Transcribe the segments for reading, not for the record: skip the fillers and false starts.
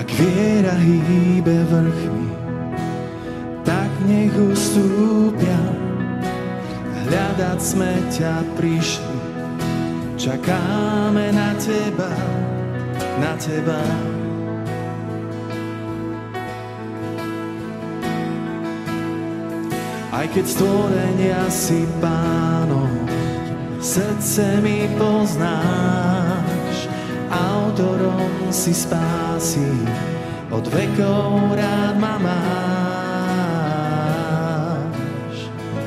Ak viera hýbe vrchmi, tak nech ustúpia. Hľadať sme ťa prišli, čakáme na teba, na teba. Aj keď stvorenia si pánom, srdce mi poznáš, autorom si spásy, od vekov rád ma máš.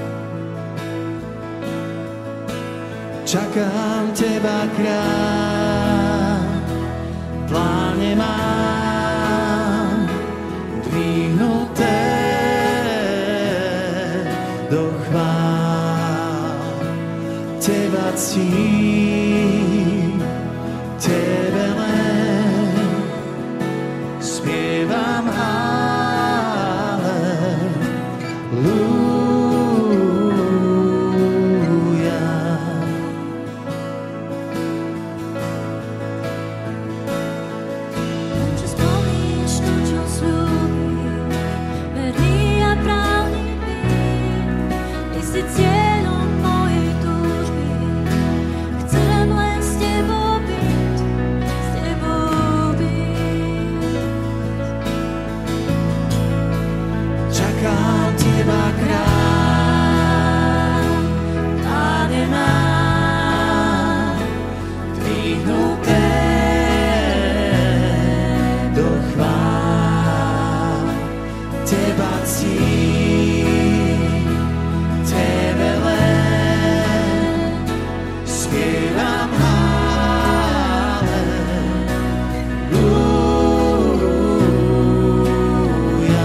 Čakám teba, kráľ, pláne mám dvihnuté do chvál. Teba ctím, tebe len spievam halleluja. Či splníš to, čo sľúbiš, verný a pravdivý, ty si cieľom mojej túžby. Chcem len s tebou byť, s tebou byť. Čakám teba, kráľ, pláne mám dvihnuté do chvál. Teba ctím, tebe len spievam halleluja.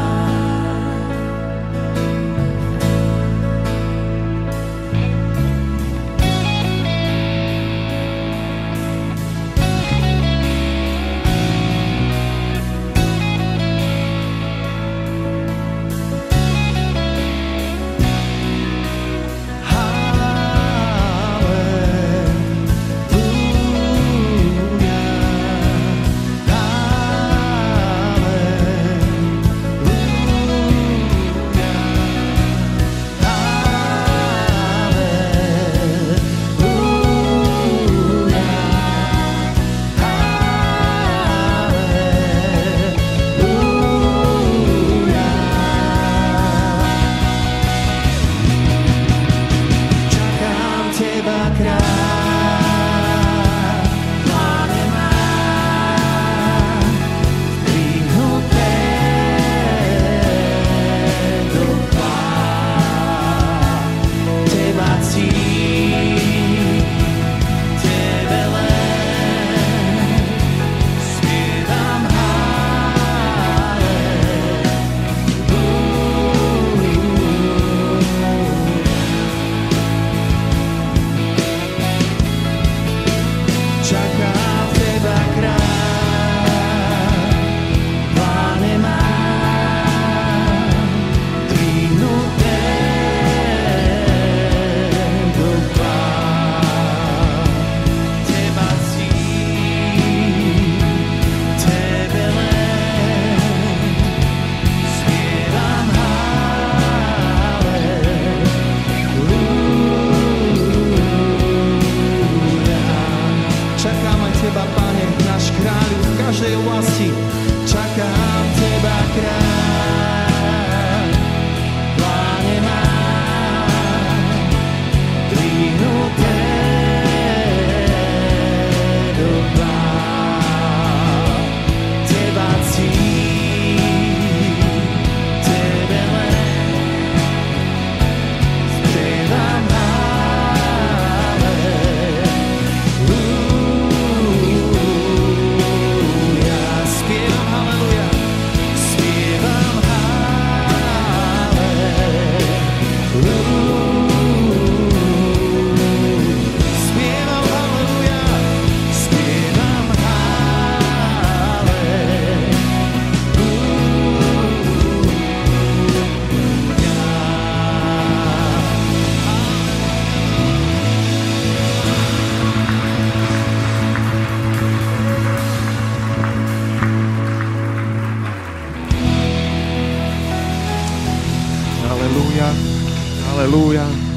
Čakám teba, kráľ, pláne mám dvihnuté do chvál. Teba ctím, tebe len spievam Čakám teba, kráľ, pláne mám dvihnuté do chvál. Teba ctím, tebe len spievam halleluja. Čakám aj teba, Pane, náš kráľu v každej oblasti. Čakám teba, kráľ, pláne mám dvihnuté do chvál. Teba ctím, tebe len spievam halleluja. Spievam halleluja, spievam Halelúja.